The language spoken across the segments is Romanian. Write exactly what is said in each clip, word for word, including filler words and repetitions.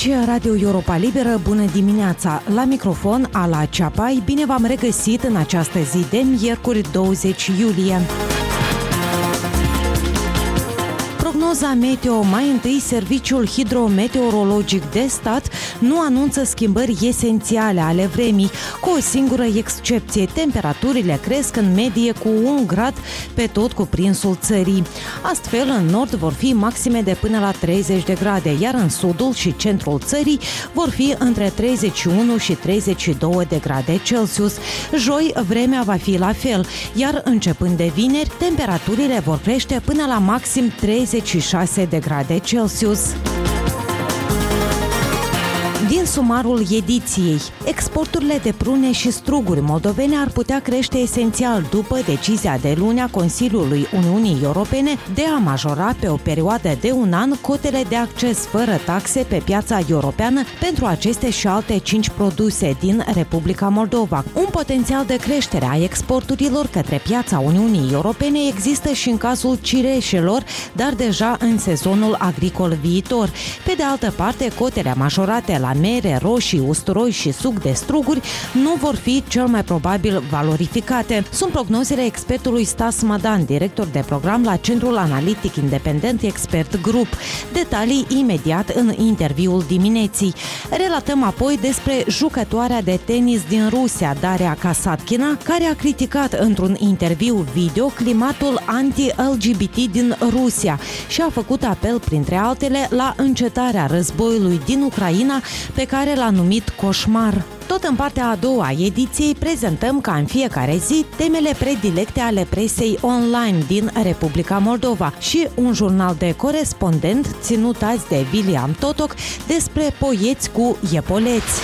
Aici Radio Europa Liberă, bună dimineața! La microfon, Ala Ceapai, bine v-am regăsit în această zi de miercuri douăzeci iulie. Prognoza meteo. Mai întâi, Serviciul Hidrometeorologic de Stat nu anunță schimbări esențiale ale vremii, cu o singură excepție. Temperaturile cresc în medie cu un grad pe tot cuprinsul țării. Astfel, în nord vor fi maxime de până la treizeci de grade, iar în sudul și centrul țării vor fi între treizeci și unu și treizeci și doi de grade Celsius. Joi, vremea va fi la fel, iar începând de vineri, temperaturile vor crește până la maxim treizeci și șase de grade Celsius. Din sumarul ediției, exporturile de prune și struguri moldovene ar putea crește esențial după decizia de luni a Consiliului Uniunii Europene de a majora pe o perioadă de un an cotele de acces fără taxe pe piața europeană pentru aceste și alte cinci produse din Republica Moldova. Un potențial de creștere a exporturilor către piața Uniunii Europene există și în cazul cireșelor, dar deja în sezonul agricol viitor. Pe de altă parte, cotele majorate la mere, roșii, usturoi și suc de struguri nu vor fi cel mai probabil valorificate. Sunt prognozele expertului Stas Madan, director de program la Centrul Analitic Independent Expert Group. Detalii imediat în interviul dimineții. Relatăm apoi despre jucătoarea de tenis din Rusia, Daria Kasatkina, care a criticat într-un interviu video climatul anti-L G B T din Rusia și a făcut apel, printre altele, la încetarea războiului din Ucraina, pe care l-a numit coșmar. Tot în partea a doua a ediției prezentăm, ca în fiecare zi, temele predilecte ale presei online din Republica Moldova și un jurnal de corespondent ținut azi de William Totoc despre poieți cu iepoleți.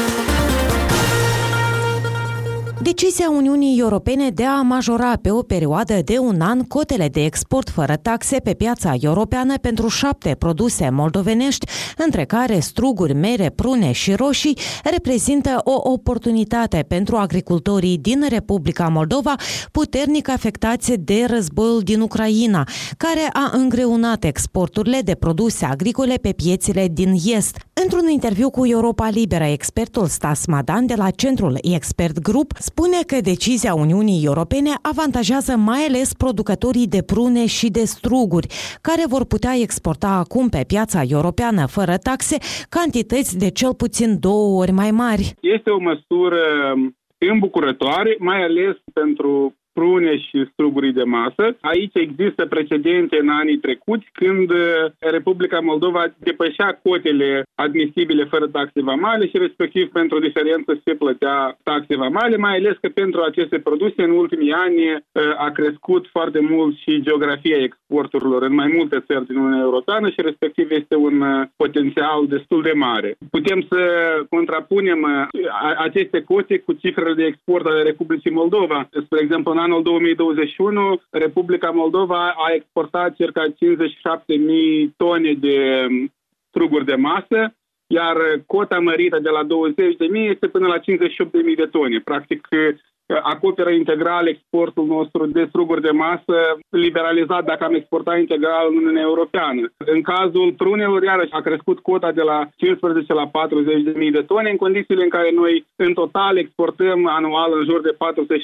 Decizia Uniunii Europene de a majora pe o perioadă de un an cotele de export fără taxe pe piața europeană pentru șapte produse moldovenești, între care struguri, mere, prune și roșii, reprezintă o oportunitate pentru agricultorii din Republica Moldova, puternic afectați de războiul din Ucraina, care a îngreunat exporturile de produse agricole pe piețele din Est. Într-un interviu cu Europa Liberă, expertul Stas Madan de la Centrul Expert Group spune că decizia Uniunii Europene avantajează mai ales producătorii de prune și de struguri, care vor putea exporta acum pe piața europeană fără taxe cantități de cel puțin două ori mai mari. Este o măsură îmbucurătoare, mai ales pentru prune și struguri de masă. Aici există precedente în anii trecuți, când Republica Moldova depășea cotele admisibile fără taxe vamale și respectiv pentru o diferență se plătea taxe vamale, mai ales că pentru aceste produse în ultimii ani a crescut foarte mult și geografia exporturilor în mai multe țări din Uniunea Europeană și respectiv este un potențial destul de mare. Putem să contrapunem aceste cote cu cifrele de export ale Republicii Moldova. Spre exemplu, în anul două mii douăzeci și unu, Republica Moldova a exportat circa cincizeci și șapte de mii tone de struguri de masă, iar cota mărită de la douăzeci de mii este până la cincizeci și opt de mii de tone. Practic, acoperă integral exportul nostru de struguri de masă, liberalizat dacă am exportat integral în Uniunea Europeană. În cazul prunelor, iarăși, a crescut cota de la cincisprezece la patruzeci de mii de tone, în condițiile în care noi, în total, exportăm anual în jur de patru sute